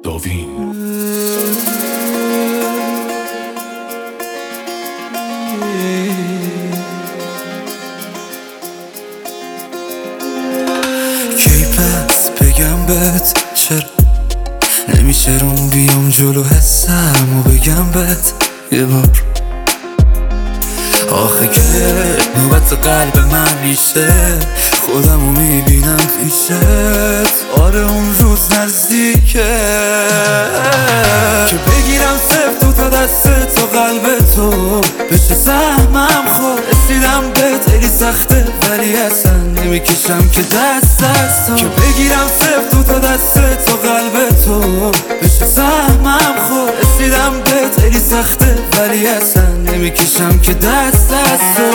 داوین. کی پس بگم بهت چرا نمیشه روم بیام جلو حسم و بگم بهت یه بار آخه که نوبت قلب من میشه خودمو میبینم پیشت آره اون روز نزدیکه که بگیرم صرف تا دست تو قلب تو بشه سهمم خود رسیدم بهت خیلی سخته ولی اصلا نمیکشم که دست از تو که بگیرم صرف تا دست تو قلب تو بشه سهمم خود رسیدم بهت خیلی سخته ولی اصلا نمیکشم که دست از تو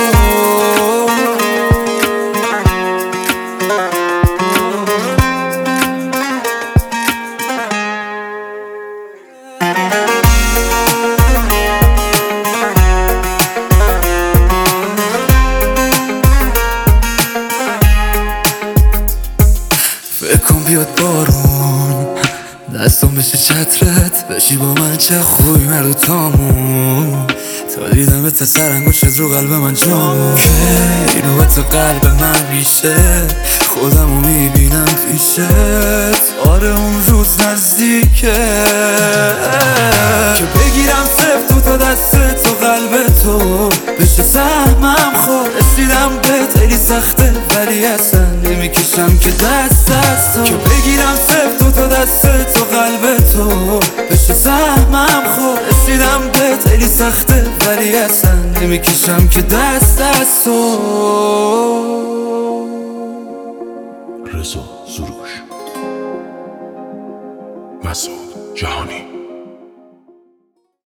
بکن بیاد بارون دستم بشه چترت بشی با من چه خوبی مرد و تامون تا دیدم به سرانگشت رو قلب من جامون که نوبت قلب من میشه خودمو میبینم پیشت آره اون روز نزدیکه که بگیرم صرف تا دست تو قلب تو بشه سهمم خود رسیدم بهت خیلی سخته ولی اصلا نمیکشم که دست از تو که بگیرم صرف تا دست تو قلب تو بشه سهمم خود رسیدم بهت خیلی سخته ولی اصلا نمیکشم که دست از تو رضا سروش، مسعود جهانی.